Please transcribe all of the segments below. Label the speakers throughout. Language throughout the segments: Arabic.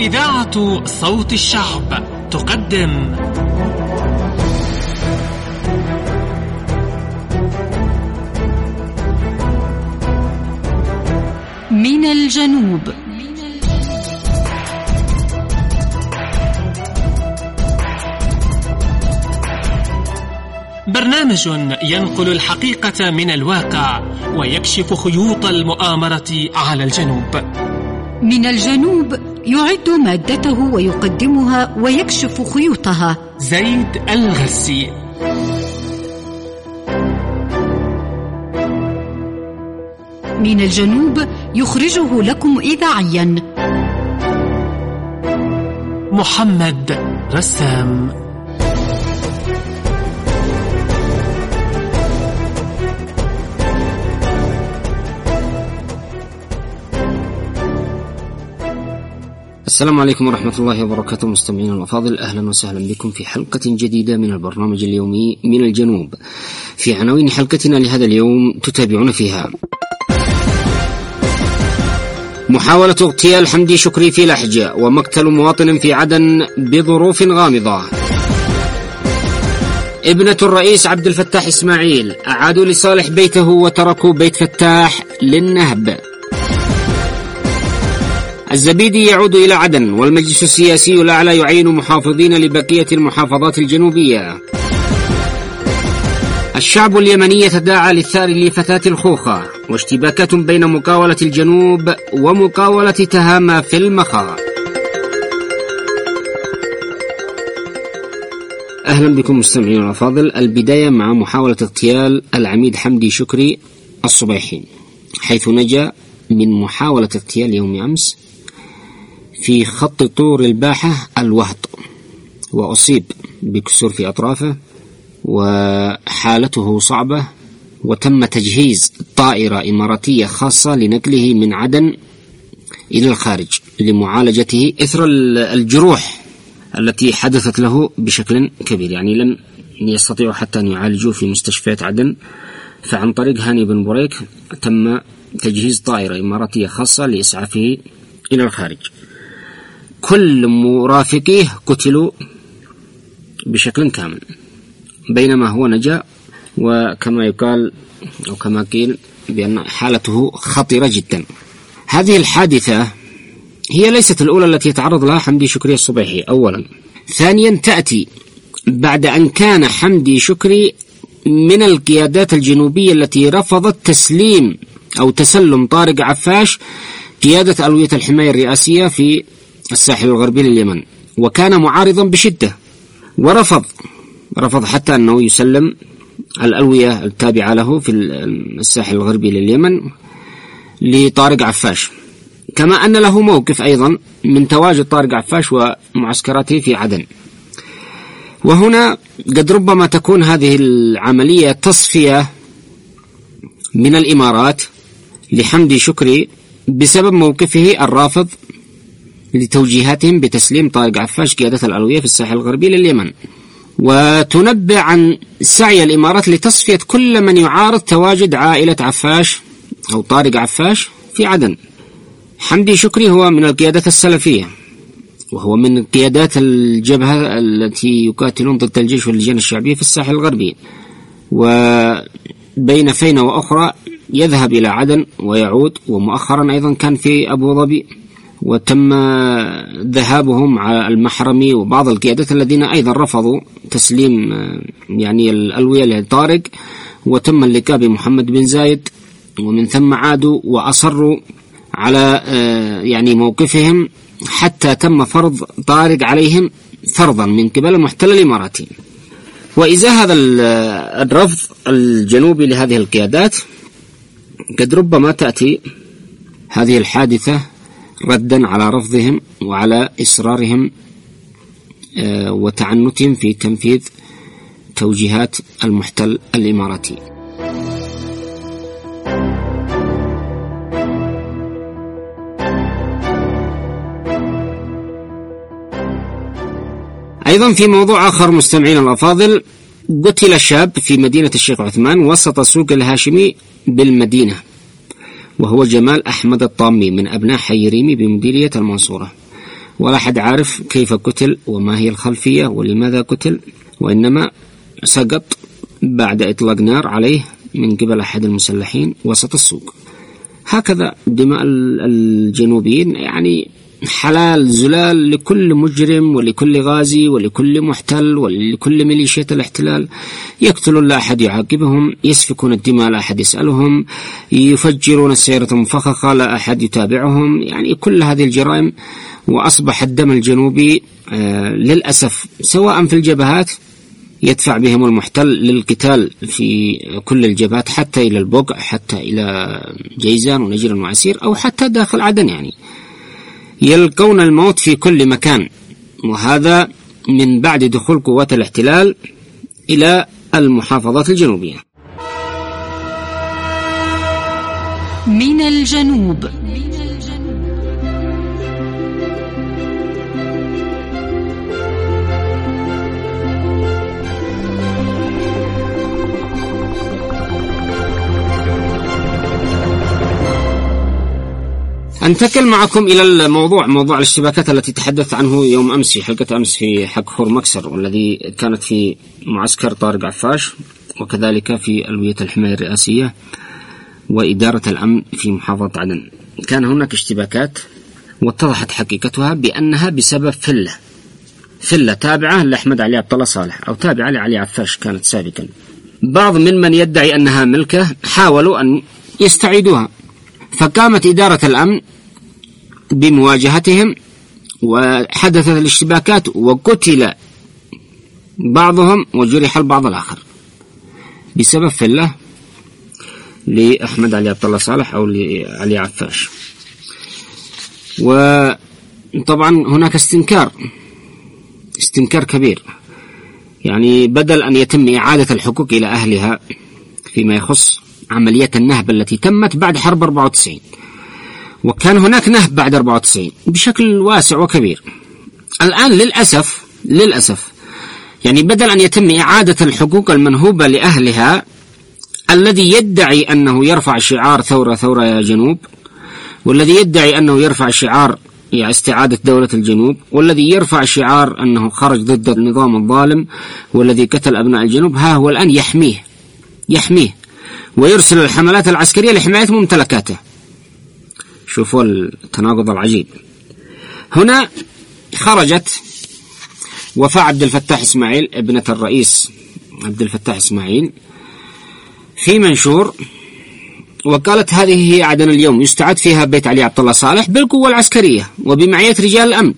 Speaker 1: إذاعة صوت الشعب تقدم
Speaker 2: من الجنوب.
Speaker 1: برنامج ينقل الحقيقة من الواقع ويكشف خيوط المؤامرة على الجنوب.
Speaker 2: من الجنوب يعد مادته ويقدمها ويكشف خيوطها
Speaker 1: زيد الغسي.
Speaker 2: من الجنوب يخرجه لكم إذاعيا
Speaker 1: محمد رسام.
Speaker 3: السلام عليكم ورحمة الله وبركاته مستمعين الأفاضل، أهلا وسهلا بكم في حلقة جديدة من البرنامج اليومي من الجنوب. في عناوين حلقتنا لهذا اليوم تتابعون فيها: محاولة اغتيال حمدي شكري في لحج، ومقتل مواطن في عدن بظروف غامضة. ابنة الرئيس عبد الفتاح إسماعيل أعادوا لصالح بيته وتركوا بيت فتاح للنهب. الزبيدي يعود إلى عدن، والمجلس السياسي الأعلى يعين محافظين لبقية المحافظات الجنوبية. الشعب اليمني يتداعى للثار لفتاة الخوخة، واشتباكات بين مقاولة الجنوب ومقاولة تهامة في المخا. أهلا بكم مستمعين الأفاضل. البداية مع محاولة اغتيال العميد حمدي شكري الصبيحي، حيث نجا من محاولة اغتيال يوم أمس في خط طور الباحة الوهط، وأصيب بكسور في أطرافه وحالته صعبة، وتم تجهيز طائرة إماراتية خاصة لنقله من عدن إلى الخارج لمعالجته إثر الجروح التي حدثت له بشكل كبير. يعني لم يستطيعوا حتى أن يعالجوه في مستشفيات عدن، فعن طريق هاني بن بريك تم تجهيز طائرة إماراتية خاصة لإسعافه إلى الخارج. كل مرافقيه قتلوا بشكل كامل، بينما هو نجا، وكما يقال أو كما قيل بأن حالته خطيرة جدا. هذه الحادثة هي ليست الأولى التي يتعرض لها حمدي شكري الصبيحي أولا. ثانيا تأتي بعد أن كان حمدي شكري من القيادات الجنوبية التي رفضت تسليم أو تسلم طارق عفاش قيادة ألوية الحماية الرئاسية في الساحل الغربي لليمن، وكان معارضا بشدة، ورفض حتى أنه يسلم الألوية التابعة له في الساحل الغربي لليمن لطارق عفاش. كما أن له موقف أيضا من تواجد طارق عفاش ومعسكراته في عدن. وهنا قد ربما تكون هذه العملية تصفية من الإمارات لحمدي شكري بسبب موقفه الرافض لتوجيهاتهم بتسليم طارق عفاش قيادة الألوية في الساحل الغربي لليمن، وتنبع عن سعي الإمارات لتصفية كل من يعارض تواجد عائلة عفاش أو طارق عفاش في عدن. حمدي شكري هو من القيادات السلفية، وهو من قيادات الجبهة التي يقاتلون ضد الجيش واللجان الشعبية في الساحل الغربي، وبين فينة وأخرى يذهب إلى عدن ويعود. ومؤخرا أيضا كان في أبو ظبي، وتم ذهابهم على المحرمي وبعض القيادات الذين أيضا رفضوا تسليم يعني الألوية لطارق، وتم اللقاء بمحمد بن زايد، ومن ثم عادوا وأصروا على يعني موقفهم حتى تم فرض طارق عليهم فرضا من قبل المحتل الإماراتي. وإذا هذا الرفض الجنوبي لهذه القيادات قد ربما تأتي هذه الحادثة ردا على رفضهم وعلى إصرارهم وتعنتهم في تنفيذ توجيهات المحتل الإماراتي. أيضا في موضوع آخر مستمعين الأفاضل، قتل شاب في مدينة الشيخ عثمان وسط سوق الهاشمي بالمدينة، وهو جمال أحمد الطامي من أبناء حي ريمي بمديرية المنصورة. ولا أحد عارف كيف قتل وما هي الخلفية ولماذا قتل، وإنما سقط بعد إطلاق نار عليه من قبل أحد المسلحين وسط السوق. هكذا دماء الجنوبيين يعني حلال زلال لكل مجرم ولكل غازي ولكل محتل ولكل ميليشيا الاحتلال. يقتلون لا أحد يعاقبهم، يسفكون الدماء لا أحد يسألهم، يفجرون السيارة المفخخة لا أحد يتابعهم، يعني كل هذه الجرائم. وأصبح الدم الجنوبي للأسف سواء في الجبهات يدفع بهم المحتل للقتال في كل الجبهات، حتى إلى البقع، حتى إلى جيزان ونجران وعسير، أو حتى داخل عدن، يعني يلقون الموت في كل مكان. وهذا من بعد دخول قوات الاحتلال إلى المحافظات الجنوبية.
Speaker 2: من الجنوب.
Speaker 3: أنتقل معكم إلى موضوع الاشتباكات التي تحدث عنه يوم أمس في حلقة أمس في حق خور مكسر، والذي كانت في معسكر طارق عفاش، وكذلك في ألوية الحماية الرئاسية وإدارة الأمن في محافظة عدن. كان هناك اشتباكات واتضحت حقيقتها بأنها بسبب فلة تابعة لأحمد علي عبد الله صالح، أو تابعة لعلي عفاش كانت سابقا. بعض من يدعي أنها ملكه حاولوا أن يستعيدوها، فقامت إدارة الأمن بمواجهتهم وحدثت الاشتباكات، وقتل بعضهم وجرح البعض الآخر بسبب فلة لأحمد علي عبد الله صالح أو لعلي عفاش. وطبعا هناك استنكار كبير، يعني بدل أن يتم إعادة الحقوق إلى أهلها فيما يخص عمليات النهب التي تمت بعد حرب 94، وكان هناك نهب بعد 94 بشكل واسع وكبير. الآن للأسف يعني بدل أن يتم إعادة الحقوق المنهوبة لأهلها، الذي يدعي أنه يرفع شعار ثورة يا جنوب، والذي يدعي أنه يرفع شعار استعادة دولة الجنوب، والذي يرفع شعار أنه خرج ضد النظام الظالم والذي قتل أبناء الجنوب، ها هو الآن يحميه ويرسل الحملات العسكرية لحماية ممتلكاته. شوفوا التناقض العجيب. هنا خرجت وفاء عبد الفتاح إسماعيل ابنة الرئيس عبد الفتاح إسماعيل في منشور، وقالت هذه هي عدن اليوم، يستعاد فيها بيت علي عبد الله صالح بالقوة العسكرية وبمعية رجال الأمن،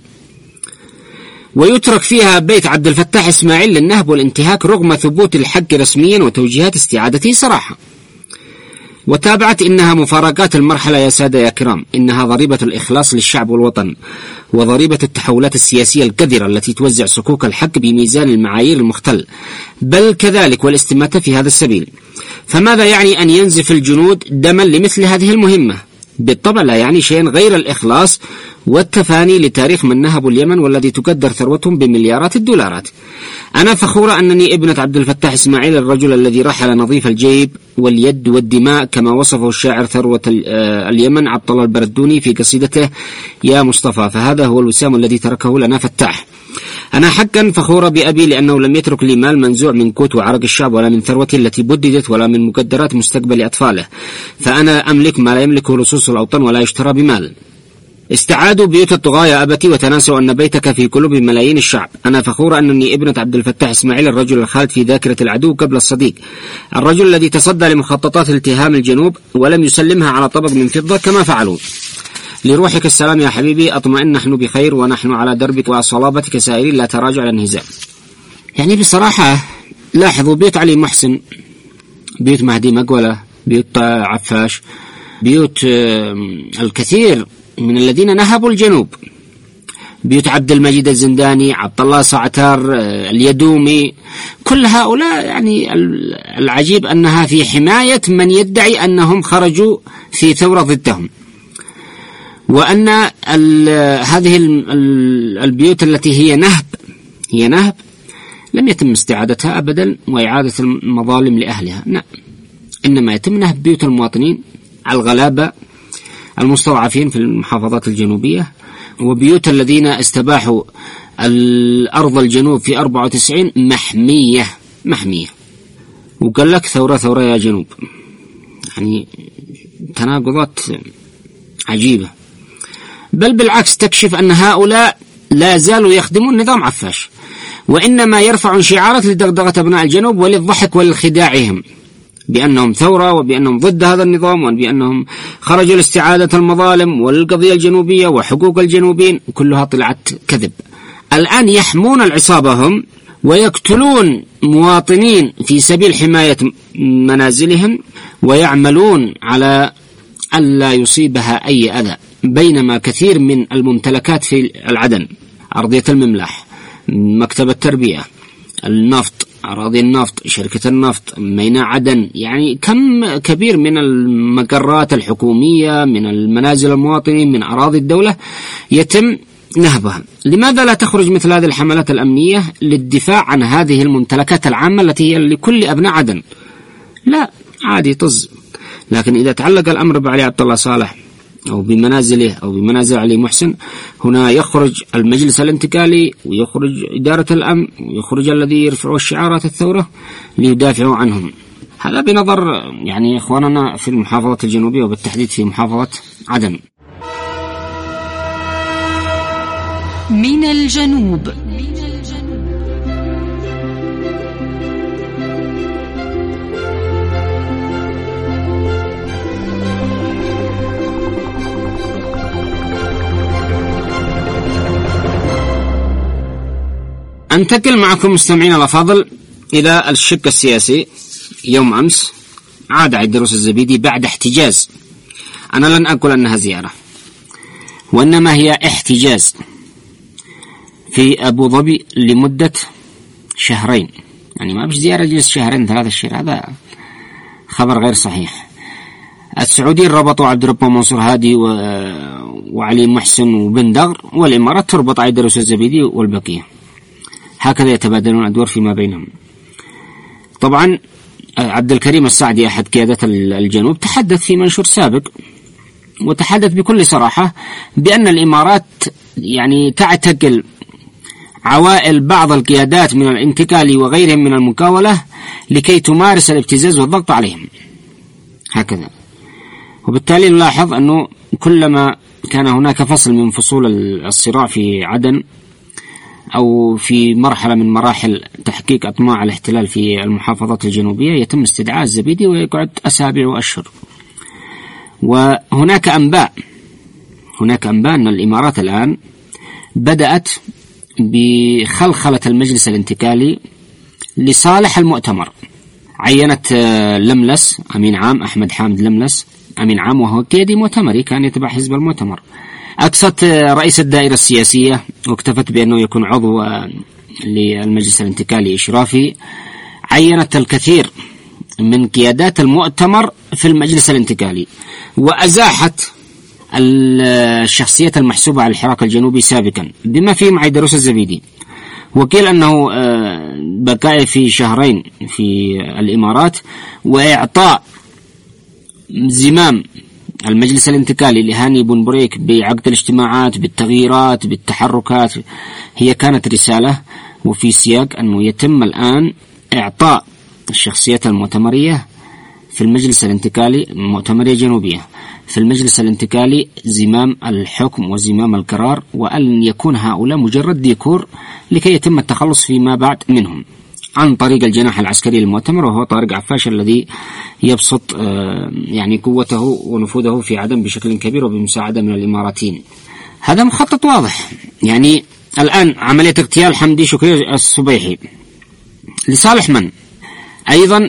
Speaker 3: ويترك فيها بيت عبد الفتاح إسماعيل للنهب والانتهاك رغم ثبوت الحق رسميا وتوجيهات استعادته صراحة. وتابعت: إنها مفارقات المرحلة يا سادة يا كرام، إنها ضريبة الإخلاص للشعب والوطن، وضريبة التحولات السياسية الكثيرة التي توزع صكوك الحق بميزان المعايير المختل، بل كذلك والاستماتة في هذا السبيل. فماذا يعني أن ينزف الجنود دما لمثل هذه المهمة؟ بالطبع لا يعني شيئا غير الإخلاص والتفاني لتاريخ من نهبوا اليمن والذي تقدر ثروتهم بمليارات الدولارات. أنا فخورة أنني ابنة عبد الفتاح إسماعيل، الرجل الذي رحل نظيف الجيب واليد والدماء كما وصفه الشاعر ثروة اليمن عبد الله البردوني في قصيدته يا مصطفى، فهذا هو الوسام الذي تركه لنا فتاح. أنا حقا فخورة بأبي لأنه لم يترك لي مال منزوع من قوت وعرق الشعب، ولا من ثروته التي بددت، ولا من مقدرات مستقبل أطفاله، فأنا أملك ما لا يملكه لصوص الأوطان ولا يشترى بمال. استعادوا بيوت الطغاة يا أبتي وتناسوا أن بيتك في قلوب ملايين الشعب. أنا فخورة أنني ابنة عبد الفتاح إسماعيل، الرجل الخالد في ذاكرة العدو قبل الصديق، الرجل الذي تصدى لمخططات التهام الجنوب ولم يسلمها على طبق من فضة كما فعلوا. لروحك السلام يا حبيبي، أطمئن نحن بخير ونحن على دربك وصلابتك سائرين لا تراجع الانهزام. يعني بصراحة لاحظوا بيوت علي محسن، بيوت مهدي مقولة، بيوت عفاش، بيوت الكثير من الذين نهبوا الجنوب، بيوت عبد المجيد الزنداني، عبد الله صعتار، اليدومي، كل هؤلاء يعني العجيب أنها في حماية من يدعي أنهم خرجوا في ثورة ضدهم، وأن هذه البيوت التي هي نهب لم يتم استعادتها أبدا وإعادة المظالم لأهلها، لا، إنما يتم نهب بيوت المواطنين الغلابة المستضعفين في المحافظات الجنوبية، وبيوت الذين استباحوا الأرض الجنوب في 94 محمية. وقال لك ثورة يا جنوب. يعني تناقضات عجيبة. بل بالعكس تكشف أن هؤلاء لا زالوا يخدمون نظام عفاش، وإنما يرفعون شعارات لدغدغة أبناء الجنوب وللضحك ولخداعهم بأنهم ثورة وبأنهم ضد هذا النظام وبأنهم خرجوا لاستعادة المظالم والقضية الجنوبية وحقوق الجنوبيين، كلها طلعت كذب. الآن يحمون العصابة هم ويقتلون مواطنين في سبيل حماية منازلهم، ويعملون على ألا يصيبها أي أذى، بينما كثير من الممتلكات في العدن، أرضية المملاح، مكتب التربية، النفط، أراضي النفط، شركة النفط، ميناء عدن، يعني كم كبير من المقرات الحكومية، من المنازل المواطنين، من أراضي الدولة يتم نهبها. لماذا لا تخرج مثل هذه الحملات الأمنية للدفاع عن هذه الممتلكات العامة التي هي لكل أبناء عدن؟ لا، عادي طز. لكن إذا تعلق الأمر بعلي عبد الله صالح أو بمنازله أو بمنازل علي محسن، هنا يخرج المجلس الانتقالي ويخرج إدارة الأمن ويخرج الذي يرفعوا الشعارات الثورة ليدافعوا عنهم. هذا بنظر يعني إخواننا في المحافظة الجنوبية وبالتحديد في محافظة عدن.
Speaker 2: من الجنوب.
Speaker 3: أنتقل معكم مستمعين الأفاضل إلى الشق السياسي. يوم أمس عاد عيدروس الزبيدي بعد احتجاز. أنا لن أقول أنها زيارة، وإنما هي احتجاز في أبو ظبي لمدة شهرين. يعني ما بش زيارة جلس شهرين 3 أشهر، هذا خبر غير صحيح. السعوديين ربطوا عبد الرب ومنصور هادي وعلي محسن وبن دغر، والإمارات تربط عيدروس الزبيدي والبقية، هكذا يتبادلون الأدوار فيما بينهم. طبعا عبد الكريم السعدي أحد قيادة الجنوب تحدث في منشور سابق وتحدث بكل صراحة بأن الإمارات يعني تعتقل عوائل بعض القيادات من الانتقال وغيرهم من المكاولة لكي تمارس الابتزاز والضغط عليهم، هكذا. وبالتالي نلاحظ أنه كلما كان هناك فصل من فصول الصراع في عدن أو في مرحلة من مراحل تحقيق أطماع الاحتلال في المحافظات الجنوبية يتم استدعاء الزبيدي ويقعد أسابيع وأشهر. وهناك أنباء أن الإمارات الآن بدأت بخلخلة المجلس الانتقالي لصالح المؤتمر. عينت لملس أمين عام، أحمد حامد لملس أمين عام، وهو قيادي مؤتمري كان يتبع حزب المؤتمر. أقصت رئيس الدائرة السياسية واكتفت بأنه يكون عضو للمجلس الانتقالي إشرافي. عينت الكثير من قيادات المؤتمر في المجلس الانتقالي، وأزاحت الشخصيات المحسوبة على الحراك الجنوبي سابقا بما فيهم عيدروس الزبيدي. وقيل أنه بقاء في شهرين في الإمارات وإعطاء زمام المجلس الانتقالي لهاني بن بريك بعقد الاجتماعات بالتغييرات بالتحركات هي كانت رسالة، وفي سياق أنه يتم الآن إعطاء الشخصيات المؤتمرية في المجلس الانتقالي، مؤتمرية جنوبية في المجلس الانتقالي، زمام الحكم وزمام القرار، وأن يكون هؤلاء مجرد ديكور لكي يتم التخلص فيما بعد منهم عن طريق الجناح العسكري للمؤتمر، وهو طارق عفاش الذي يبسط يعني قوته ونفوذه في عدن بشكل كبير وبمساعدة من الإماراتيين. هذا مخطط واضح. يعني الآن عملية اغتيال حمدي شكري الصبيحي لصالح من؟ أيضا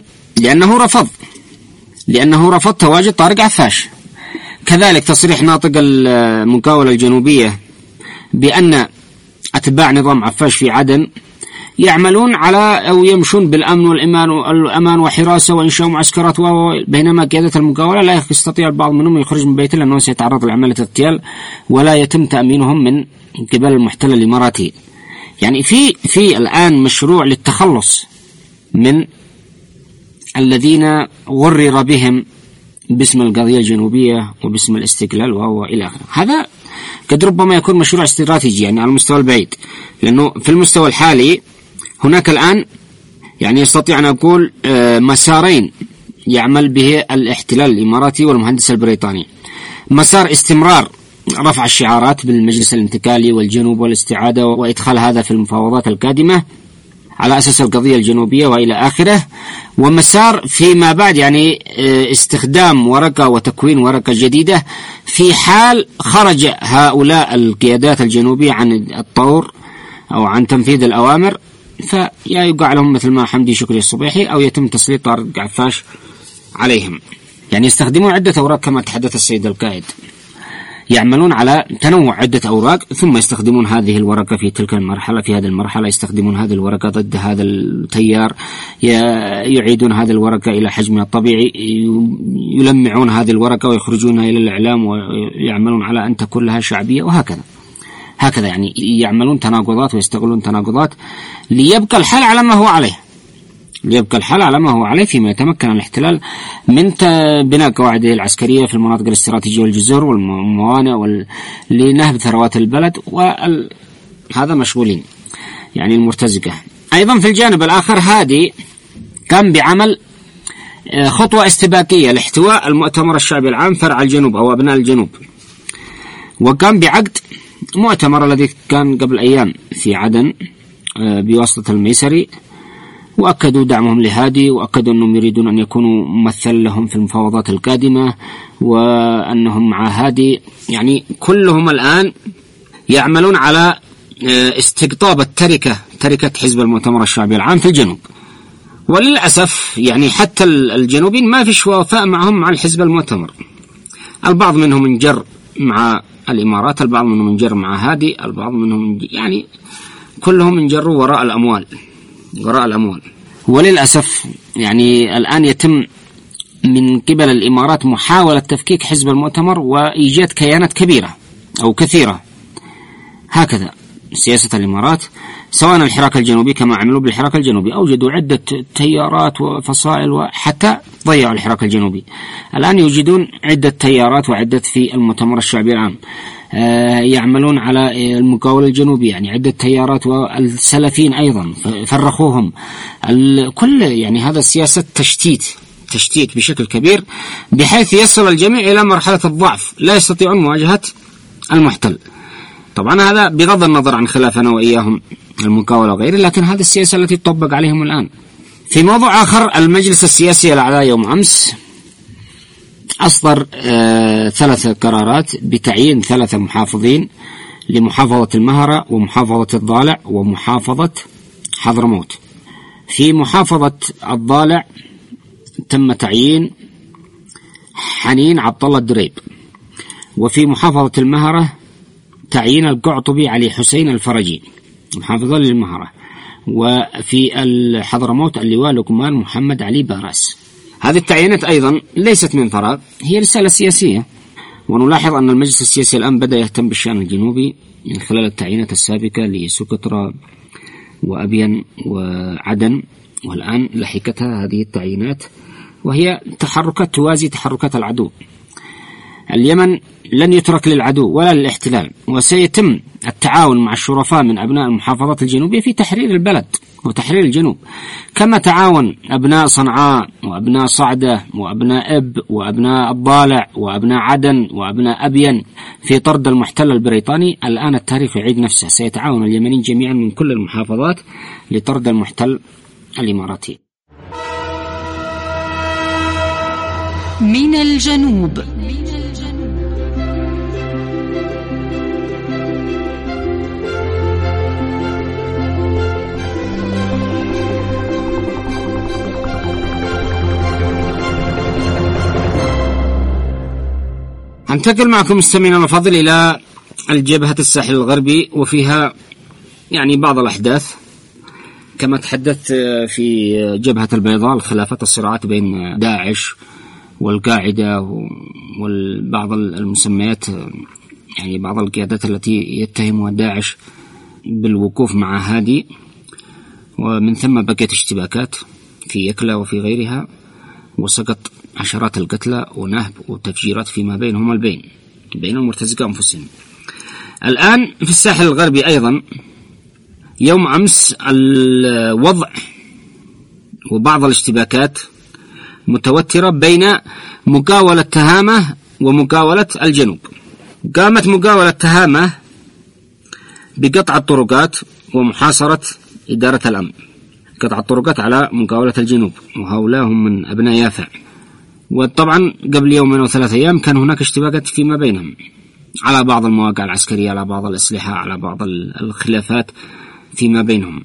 Speaker 3: لأنه رفض تواجد طارق عفاش. كذلك تصريح ناطق المكاولة الجنوبية بأن أتباع نظام عفاش في عدن يعملون على أو يمشون بالأمن والأمان وحراسة وإنشاء معسكرات، بينما قيادة المكاولة لا يستطيع البعض منهم يخرج من بيته لأنه سيتعرض لعملية اغتيال ولا يتم تأمينهم من قبل المحتل الإماراتي. يعني في الآن مشروع للتخلص من الذين غرر بهم باسم القضية الجنوبية وباسم الاستقلال وهو إلى آخره. هذا قد ربما يكون مشروع استراتيجي يعني على المستوى البعيد، لأنه في المستوى الحالي هناك الآن يعني يستطيع أن أقول مسارين يعمل به الاحتلال الإماراتي والمهندس البريطاني. مسار استمرار رفع الشعارات بالمجلس الانتقالي والجنوب والاستعادة وإدخال هذا في المفاوضات القادمة على أساس القضية الجنوبية وإلى آخره، ومسار فيما بعد يعني استخدام ورقة وتكوين ورقة جديدة في حال خرج هؤلاء القيادات الجنوبية عن الطور أو عن تنفيذ الأوامر، فيا يقع لهم مثل ما حمدي شكري الصبيحي أو يتم تسليط طارق عفاش عليهم. يعني يستخدمون عدة أوراق كما تحدث السيد القائد، يعملون على تنوع عدة أوراق ثم يستخدمون هذه الورقة في تلك المرحلة، في هذه المرحلة يستخدمون هذه الورقة ضد هذا التيار، يعيدون هذه الورقة إلى حجمها الطبيعي، يلمعون هذه الورقة ويخرجونها إلى الإعلام ويعملون على أن تكون لها شعبية، وهكذا يعني يعملون تناقضات ويستغلون تناقضات ليبقى الحال على ما هو عليه، فيما يتمكن الاحتلال من بناء قواعده العسكرية في المناطق الاستراتيجية والجزر والموانئ لنهب ثروات البلد، وهذا مشغولين يعني المرتزقة. أيضا في الجانب الآخر هادي قام بعمل خطوة استباقية لاحتواء المؤتمر الشعبي العام فرع الجنوب أو أبناء الجنوب، وقام بعقد مؤتمر الذي كان قبل أيام في عدن بواسطة الميسري، وأكدوا دعمهم لهادي، وأكدوا أنهم يريدون أن يكونوا ممثل لهم في المفاوضات القادمة، وأنهم مع هادي. يعني كلهم الآن يعملون على استقطاب تركة حزب المؤتمر الشعبي العام في الجنوب. وللأسف يعني حتى الجنوبين ما فيش وفاء معهم مع الحزب المؤتمر، البعض منهم انجر مع الإمارات، البعض منهم انجر مع هادي، البعض منهم يعني كلهم انجروا وراء الأموال. وللأسف يعني الآن يتم من قبل الإمارات محاولة تفكيك حزب المؤتمر وإيجاد كيانات كبيرة أو كثيرة. هكذا سياسة الإمارات، سواء الحراك الجنوبي كما عملوا بالحراك الجنوبي، أوجدوا عدة تيارات وفصائل وحتى ضيعوا الحراك الجنوبي. الآن يوجدون عدة تيارات وعدة في المؤتمر الشعبي العام، يعملون على المقاولة الجنوبية يعني عدة تيارات، والسلفيين أيضا فرخوهم كل يعني هذا سياسة تشتيت بشكل كبير، بحيث يصل الجميع إلى مرحلة الضعف لا يستطيعون مواجهة المحتل. طبعا هذا بغض النظر عن خلافنا وإياهم المقاولة وغيره، لكن هذه السياسة التي تطبق عليهم الآن. في موضوع آخر، المجلس السياسي الأعلى يوم أمس أصدر 3 قرارات بتعيين 3 محافظين لمحافظة المهرة ومحافظة الضالع ومحافظة حضرموت. في محافظة الضالع تم تعيين حنين عبد الله الدريب، وفي محافظة المهرة تعيين القعطبي علي حسين الفرجي محافظة للمهرة، وفي حضرموت اللواء لقمان محمد علي باراس. هذه التعيينات أيضا ليست من فراغ، هي رسالة سياسية. ونلاحظ أن المجلس السياسي الآن بدأ يهتم بالشأن الجنوبي من خلال التعيينات السابقة لسكترى وأبين وعدن، والآن لحقتها هذه التعيينات، وهي تحركات توازي تحركات العدو. اليمن لن يترك للعدو ولا للاحتلال، وسيتم التعاون مع الشرفاء من أبناء المحافظات الجنوبية في تحرير البلد وتحرير الجنوب، كما تعاون أبناء صنعاء وأبناء صعدة وأبناء إب وأبناء الضالع وأبناء عدن وأبناء أبين في طرد المحتل البريطاني. الآن التاريخ يعيد نفسه، سيتعاون اليمنيين جميعا من كل المحافظات لطرد المحتل الإماراتي.
Speaker 2: من الجنوب.
Speaker 3: أنتقل معكم مستمعينا الفاضل إلى الجبهة الساحل الغربي، وفيها يعني بعض الأحداث كما تحدثت في جبهة البيضاء، الخلافات الصراعات بين داعش والقاعدة وبعض المسميات، يعني بعض القيادات التي يتهمها داعش بالوقوف مع هادي، ومن ثم بقيت اشتباكات في يكلا وفي غيرها، وسقط عشرات القتلى ونهب وتفجيرات فيما بينهم بين المرتزقة أنفسهم. الآن في الساحل الغربي أيضا يوم أمس الوضع وبعض الاشتباكات متوترة بين مقاولة تهامة ومقاولة الجنوب. قامت مقاولة تهامة بقطع الطرقات ومحاصرة إدارة الأمن، قطع الطرقات على مقاولة الجنوب، وهؤلاء هم من أبناء يافع. وطبعا قبل يومين أو 3 أيام كان هناك اشتباكات فيما بينهم على بعض المواقع العسكرية، على بعض الأسلحة، على بعض الخلافات فيما بينهم.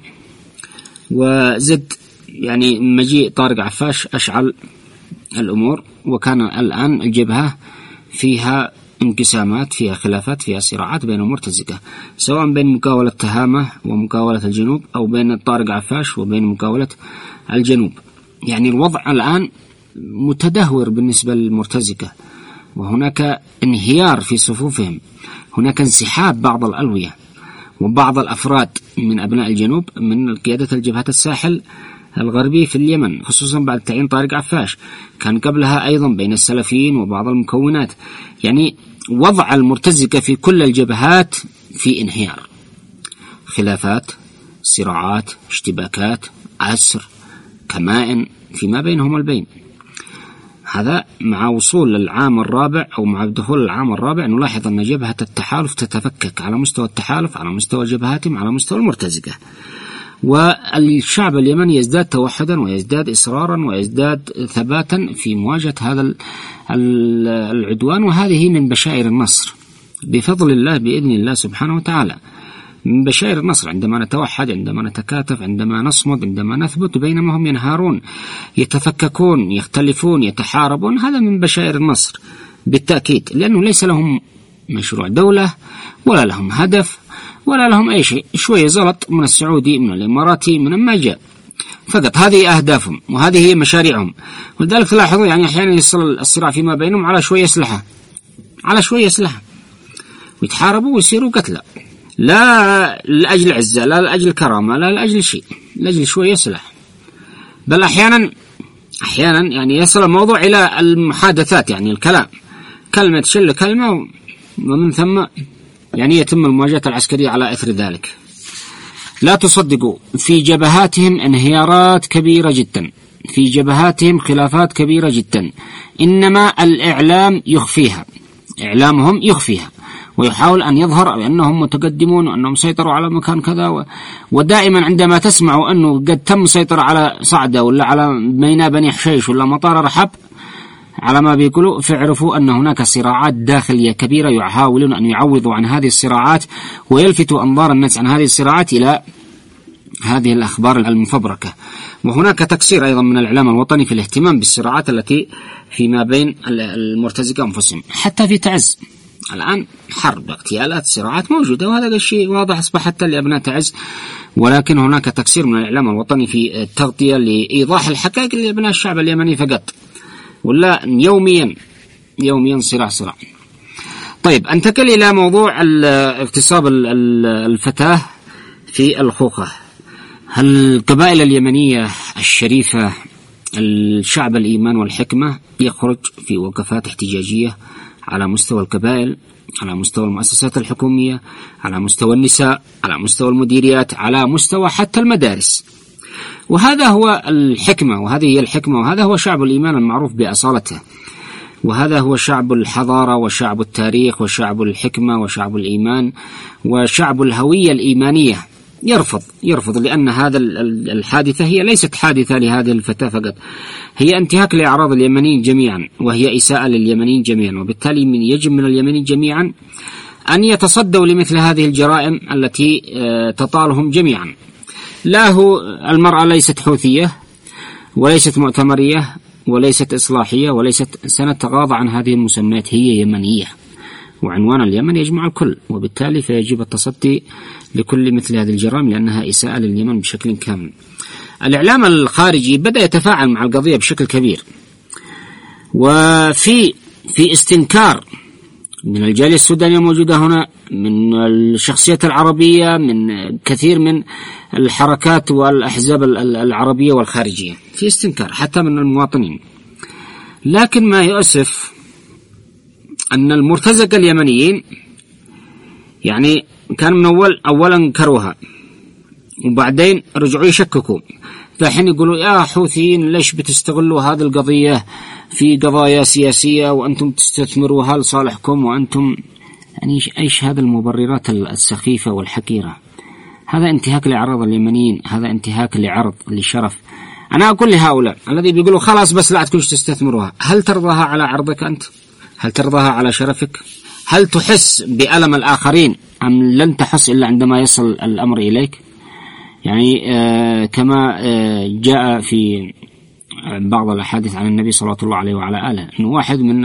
Speaker 3: وزد يعني مجيء طارق عفاش أشعل الأمور، وكان الآن الجبهة فيها انقسامات، فيها خلافات، فيها صراعات بين مرتزقة، سواء بين مقاولة تهامة ومقاولة الجنوب أو بين طارق عفاش وبين مقاولة الجنوب. يعني الوضع الآن متدهور بالنسبة للمرتزقة، وهناك انهيار في صفوفهم، هناك انسحاب بعض الألوية وبعض الأفراد من أبناء الجنوب من قيادة الجبهة الساحل الغربي في اليمن، خصوصا بعد تعيين طارق عفاش. كان قبلها أيضا بين السلفيين وبعض المكونات. يعني وضع المرتزقة في كل الجبهات في انهيار، خلافات، صراعات، اشتباكات، أسر، كمائن فيما بينهم البين. هذا مع وصول العام الرابع أو مع دخول العام الرابع نلاحظ أن جبهة التحالف تتفكك على مستوى التحالف، على مستوى جبهاتهم، على مستوى المرتزقة. والشعب اليمني يزداد توحدا ويزداد إصرارا ويزداد ثباتا في مواجهة هذا العدوان، وهذه من بشائر النصر بفضل الله بإذن الله سبحانه وتعالى. من بشائر النصر عندما نتوحد، عندما نتكاتف، عندما نصمد، عندما نثبت، بينما هم ينهارون، يتفككون، يختلفون، يتحاربون. هذا من بشائر النصر بالتأكيد، لأنه ليس لهم مشروع دولة ولا لهم هدف ولا لهم أي شيء، شوية زلط من السعودي، من الإماراتي، من ما جاء فقط. هذه أهدافهم وهذه هي مشاريعهم. ولذلك تلاحظوا يعني أحيانا يصل الصراع فيما بينهم على شوية أسلحة، على شوية أسلحة، ويتحاربوا ويصيروا قتلى، لا لأجل عزة، لا لأجل كرامة، لا لأجل شيء، لأجل شوية سلاح. بل أحيانا يعني يصل الموضوع إلى المحادثات، يعني الكلام، كلمة تشل كلمة، ومن ثم يعني يتم المواجهة العسكرية على إثر ذلك. لا تصدقوا، في جبهاتهم انهيارات كبيرة جدا، في جبهاتهم خلافات كبيرة جدا، إنما الإعلام يخفيها، إعلامهم يخفيها ويحاول أن يظهر أنهم متقدمون وأنهم سيطروا على مكان كذا. ودائما عندما تسمعوا أنه قد تم سيطرة على صعدة ولا على ميناء بني حشيش ولا مطار رحب على ما بيقولوا، فاعرفوا أن هناك صراعات داخلية كبيرة يحاولون أن يعوضوا عن هذه الصراعات ويلفتوا أنظار الناس عن هذه الصراعات إلى هذه الأخبار المفبركة. وهناك تقصير أيضا من الإعلام الوطني في الاهتمام بالصراعات التي فيما بين المرتزقة أنفسهم. حتى في تعز الآن حرب، اغتيالات، صراعات موجودة، وهذا الشيء واضح أصبح حتى لأبناء تعز. ولكن هناك تقصير من الإعلام الوطني في التغطية لإيضاح الحقائق لأبناء الشعب اليمني فقط، ولا يوميا صراع. طيب، انتقل إلى موضوع اغتصاب الفتاة في الخوخة. القبائل اليمنية الشريفة، الشعب الإيمان والحكمة، يخرج في وقفات احتجاجية على مستوى القبائل، على مستوى المؤسسات الحكومية، على مستوى النساء، على مستوى المديريات، على مستوى حتى المدارس. وهذا هو الحكمة، وهذه هي الحكمة، وهذا هو شعب الإيمان المعروف بأصالته، وهذا هو شعب الحضارة وشعب التاريخ وشعب الحكمة وشعب الإيمان وشعب الهوية الإيمانية. يرفض لأن هذا الحادثة هي ليست حادثة لهذه الفتاة فقط، هي انتهاك لأعراض اليمنيين جميعا، وهي إساءة لليمنيين جميعا. وبالتالي يجب من اليمنيين جميعا أن يتصدوا لمثل هذه الجرائم التي تطالهم جميعا. المرأة ليست حوثية وليست مؤتمرية وليست إصلاحية وليست، سنتغاضى عن هذه المسميات، هي يمنية، وعنوان اليمن يجمع الكل، وبالتالي فيجب التصدي لكل مثل هذه الجرائم لأنها إساءة لليمن بشكل كامل. الإعلام الخارجي بدأ يتفاعل مع القضية بشكل كبير، وفي استنكار من الجالية السودانية الموجودة هنا، من الشخصيات العربية، من كثير من الحركات والأحزاب العربية والخارجية، في استنكار حتى من المواطنين. لكن ما يؤسف أن المرتزقة اليمنيين يعني كان من أولا كروها وبعدين رجعوا يشككوا، فحين يقولوا يا حوثيين ليش بتستغلوا هذه القضية في قضايا سياسية وأنتم تستثمروها لصالحكم وأنتم يعني إيش هذا المبررات السخيفة والحقيرة؟ هذا انتهاك لأعراض اليمنيين، هذا انتهاك لعرض لشرف. أنا أقول لهؤلاء الذي بيقولوا خلاص بس لا تكونش تستثمروها، هل ترضاها على عرضك أنت؟ هل ترضاها على شرفك؟ هل تحس بألم الآخرين أم لن تحس إلا عندما يصل الأمر إليك؟ يعني كما جاء في بعض الأحاديث عن النبي صلى الله عليه وعلى آله أنه واحد من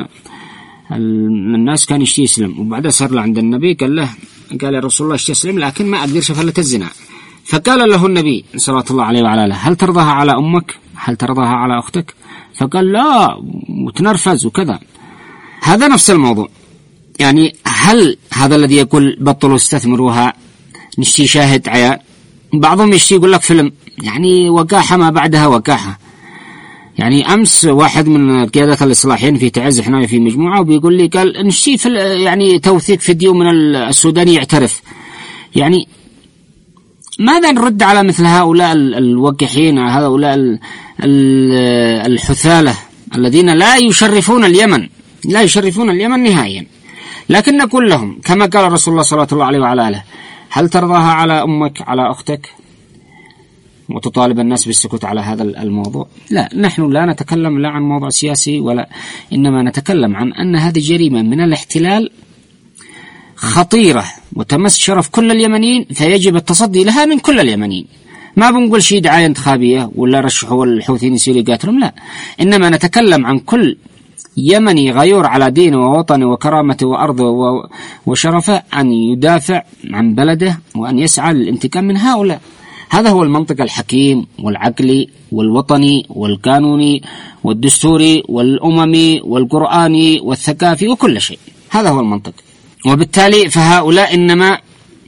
Speaker 3: الناس كان يشتي يسلم وبعدها صار له عند النبي قال يا رسول الله اشتي أسلم لكن ما أقدر شفلة الزنا، فقال له النبي صلى الله عليه وعلى آله هل ترضاها على أمك؟ هل ترضاها على أختك؟ فقال لا وتنرفز وكذا. هذا نفس الموضوع، يعني هل هذا الذي يقول بطلوا استثمروها نشتي شاهد عيان؟ بعضهم يشتي يقول لك فيلم، يعني وقاحة ما بعدها وقاحة. يعني أمس واحد من قيادة الإصلاحيين في تعز احنا في مجموعة وبيقول لي قال نشتي في يعني توثيق فيديو من السوداني يعترف. يعني ماذا نرد على مثل هؤلاء الوقحين، هؤلاء الحثالة الذين لا يشرفون اليمن نهائيا؟ لكن نقول لهم كما قال رسول الله صلى الله عليه وعلى آله هل ترضاها على أمك على أختك؟ وتطالب الناس بالسكوت على هذا الموضوع؟ لا، نحن لا نتكلم لا عن موضوع سياسي ولا، إنما نتكلم عن أن هذه جريمة من الاحتلال خطيرة وتمس شرف كل اليمنيين، فيجب التصدي لها من كل اليمنيين. ما بنقول شيء دعاية انتخابية ولا رشحوا الحوثيين يصيروا يقاتلهم، لا، إنما نتكلم عن كل يمني غيور على دينه ووطنه وكرامته وأرضه وشرفه أن يدافع عن بلده وأن يسعى للانتقام من هؤلاء. هذا هو المنطق الحكيم والعقلي والوطني والقانوني والدستوري والأممي والقرآني والثقافي وكل شيء، هذا هو المنطق. وبالتالي فهؤلاء إنما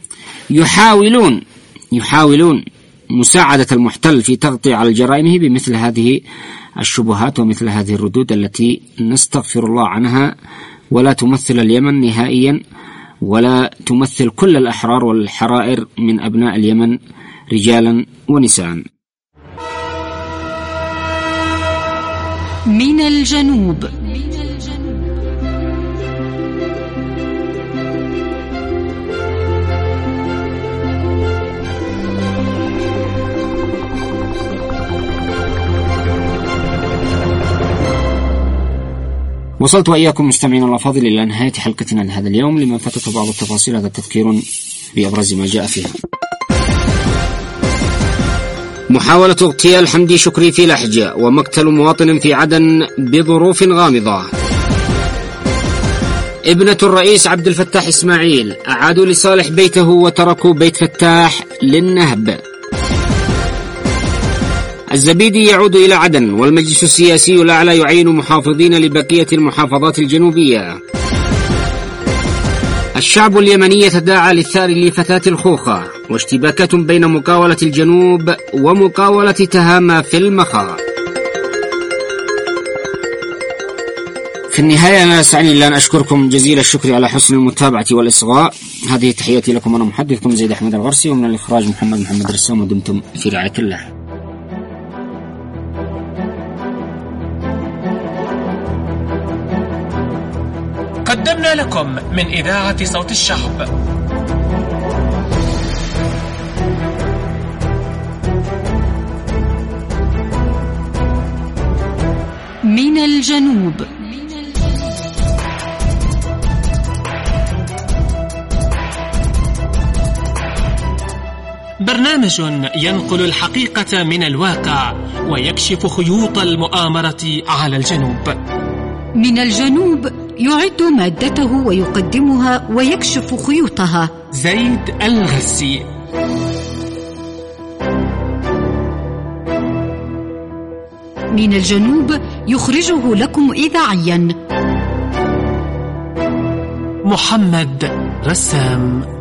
Speaker 3: يحاولون مساعدة المحتل في تغطية على جرائمه بمثل هذه الشبهات ومثل هذه الردود التي نستغفر الله عنها، ولا تمثل اليمن نهائيا ولا تمثل كل الأحرار والحرائر من أبناء اليمن رجالا ونساء.
Speaker 2: من الجنوب.
Speaker 3: وصلت وإياكم مستمعين الأفاضل إلى نهاية حلقتنا لهذا اليوم. لمن فاتت بعض التفاصيل هذا تذكير بأبرز ما جاء فيها. محاولة اغتيال حمدي شكري في لحجة ومقتل مواطن في عدن بظروف غامضة. ابنة الرئيس عبد الفتاح إسماعيل أعادوا لصالح بيته وتركوا بيت فتاح للنهب. الزبيدي يعود إلى عدن والمجلس السياسي الأعلى يعين محافظين لبقية المحافظات الجنوبية. الشعب اليمني يتداعى للثار لفتاة الخوخة، واشتباكات بين مقاولة الجنوب ومقاولة تهامة في المخا. في النهاية أنا أسعني لأن أشكركم جزيل الشكر على حسن المتابعة والإصغاء. هذه تحياتي لكم، أنا محدثكم زيد أحمد الغرسي، ومن الإخراج محمد رسام، ودمتم في رعاية الله.
Speaker 1: قدمنا لكم من إذاعة صوت الشعب
Speaker 2: من الجنوب.
Speaker 1: برنامج ينقل الحقيقة من الواقع ويكشف خيوط المؤامرة على الجنوب.
Speaker 2: من الجنوب يعد مادته ويقدمها ويكشف خيوطها
Speaker 1: زيد الغسي.
Speaker 2: من الجنوب يخرجه لكم إذاعيا
Speaker 1: محمد رسام.